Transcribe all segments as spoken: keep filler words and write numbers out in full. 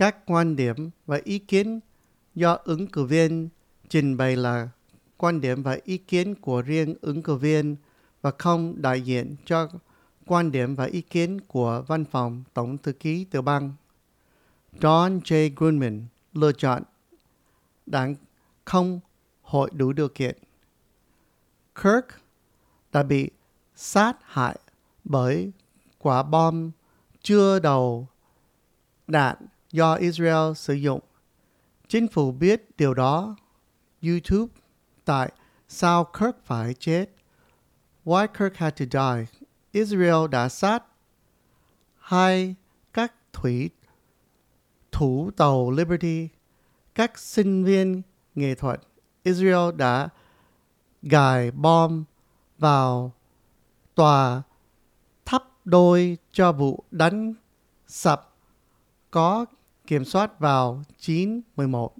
Các quan điểm và ý kiến do ứng cử viên trình bày là quan điểm và ý kiến của riêng ứng cử viên và không đại diện cho quan điểm và ý kiến của Văn phòng Tổng thư ký tiểu bang. Don J. Grundmann lựa chọn đảng không hội đủ điều kiện. Kirk đã bị sát hại bởi quả bom chứa đầu đạn do Israel sử dụng. Chính phủ biết điều đó. YouTube, tại sao Kirk phải chết? Why Kirk had to die? Israel đã sát hai các thủy thủ tàu Liberty, các sinh viên nghệ thuật. Israel đã gài bom vào tòa tháp đôi cho vụ đánh sập có kiểm soát vào chín mười một.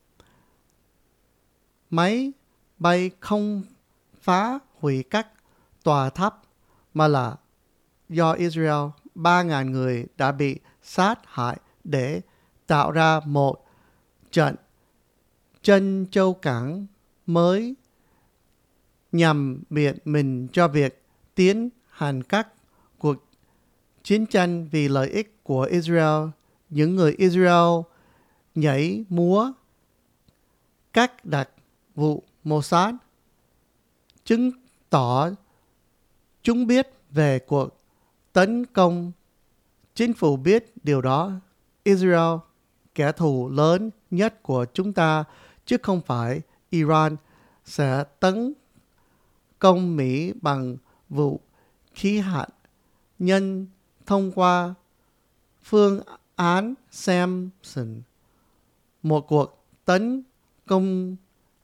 Máy bay không phá hủy các tòa tháp mà là do Israel. ba nghìn người đã bị sát hại để tạo ra một trận chân châu cảng mới nhằm biện minh cho việc tiến hành các cuộc chiến tranh vì lợi ích của Israel. Những người Israel nhảy múa các đặc vụ Mossad chứng tỏ chúng biết về cuộc tấn công. Chính phủ biết điều đó. Israel, kẻ thù lớn nhất của chúng ta, chứ không phải Iran, sẽ tấn công Mỹ bằng vũ khí hạt nhân thông qua phương án Samson, một cuộc tấn công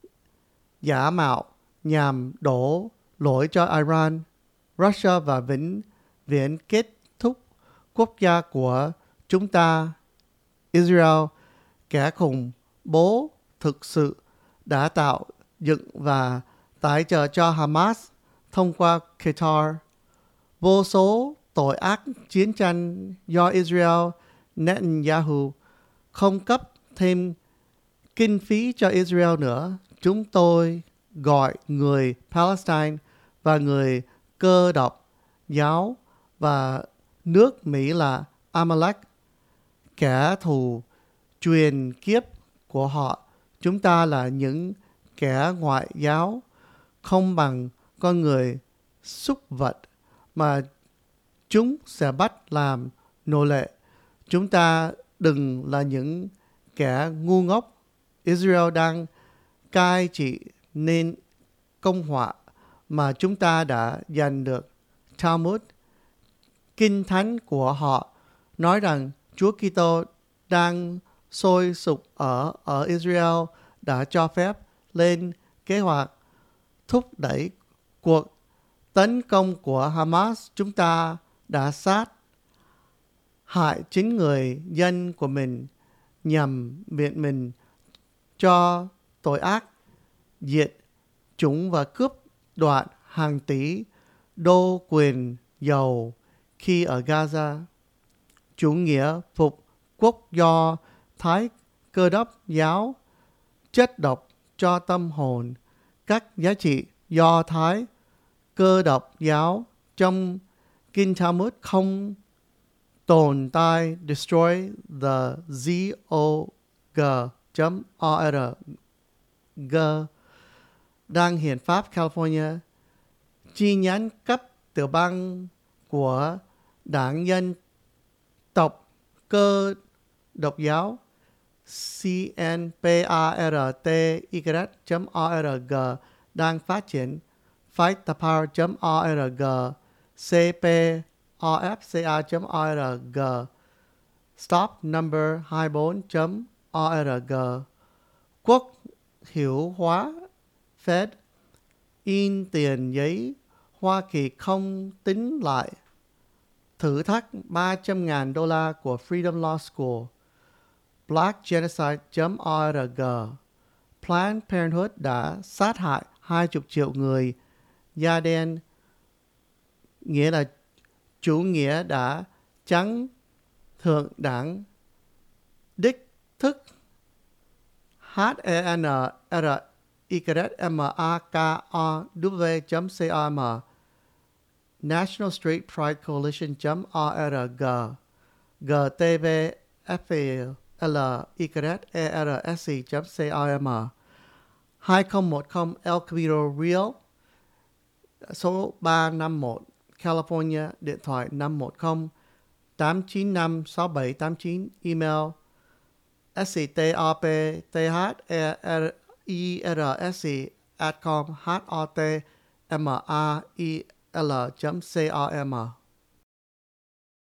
giả mạo nhằm đổ lỗi cho Iran. Russia và vĩnh viễn kết thúc quốc gia của chúng ta. Israel, kẻ khủng bố thực sự, đã tạo dựng và tài trợ cho Hamas thông qua Qatar. Vô số tội ác chiến tranh do Israel. Netanyahu không cấp thêm kinh phí cho Israel nữa. Chúng tôi gọi người Palestine và người Cơ đốc giáo và nước Mỹ là Amalek, kẻ thù truyền kiếp của họ. Chúng ta là những kẻ ngoại giáo, không bằng con người súc vật mà chúng sẽ bắt làm nô lệ. Chúng ta đừng là những kẻ ngu ngốc. Israel đang cai trị nên Cộng hòa mà chúng ta đã giành được. Talmud, kinh thánh của họ, nói rằng Chúa Kitô đang sôi sục ở ở Israel đã cho phép lên kế hoạch thúc đẩy cuộc tấn công của Hamas. Chúng ta đã sát hại chính người dân của mình nhằm biện minh cho tội ác diệt chủng và cướp đoạt hàng tỷ đô quyền dầu khi ở Gaza. Chủ nghĩa phục quốc do Thái Cơ đốc giáo chất độc cho tâm hồn. Các giá trị do Thái Cơ đốc giáo trong Kinh Talmud không tồn tại. Destroy the zog.org đang hiến pháp California. Chi nhánh cấp tiểu bang của Đảng Dân tộc Cơ đốc giáo C N P A R T Y.org đang phát triển. Fight the Power.org, C P O F C A.org, Stop Number hai mươi bốn.org. Quốc hiệu hóa Fed in tiền giấy Hoa Kỳ không tính lại. Thử thách ba trăm nghìn đô la của Freedom Law School. Black Genocide.org. Planned Parenthood đã sát hại hai mươi triệu người da đen, nghĩa là chủ nghĩa đã trắng thượng đảng đích thức h e n r y m a k o w chấm com National Street Pride Coalition chấm org g t v f l y e r s chấm com hai không một không El Camino Real số ba năm mốt California, điện thoại năm một không tám chín năm sáu bảy tám chín, email stop therirs at com h o t m a i l chấm com